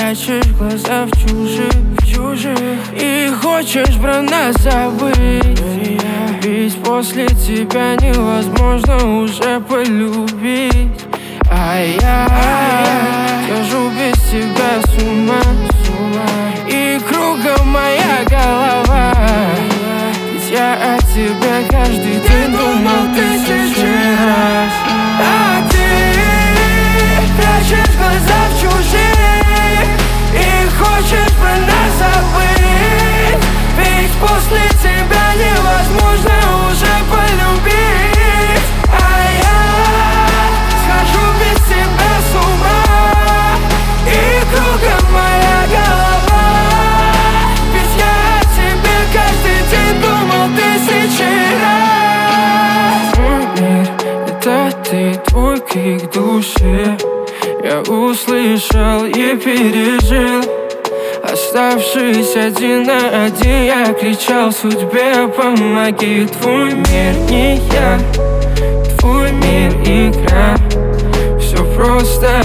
прячешь глаза в чужих, и хочешь про нас забыть. Ведь после тебя невозможно уже полюбить. А я схожу без тебя с ума, и кругом моя голова. Ведь я о тебе каждый день думал тысячу раз. А ты прячешь глаза в чужих и хочешь про нас забыть. Ведь после тебя невозможно уже полюбить. А я схожу без тебя с ума, и кругом моя голова. Ведь я о тебе каждый день думал тысячи раз. Мой мир — это ты, твой крик души я услышал и пережил. Оставшись один на один, я кричал судьбе: помоги. Твой мир не я, твой мир игра. Все просто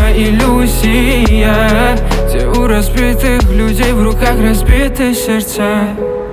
иллюзия, где у разбитых людей в руках разбиты сердца.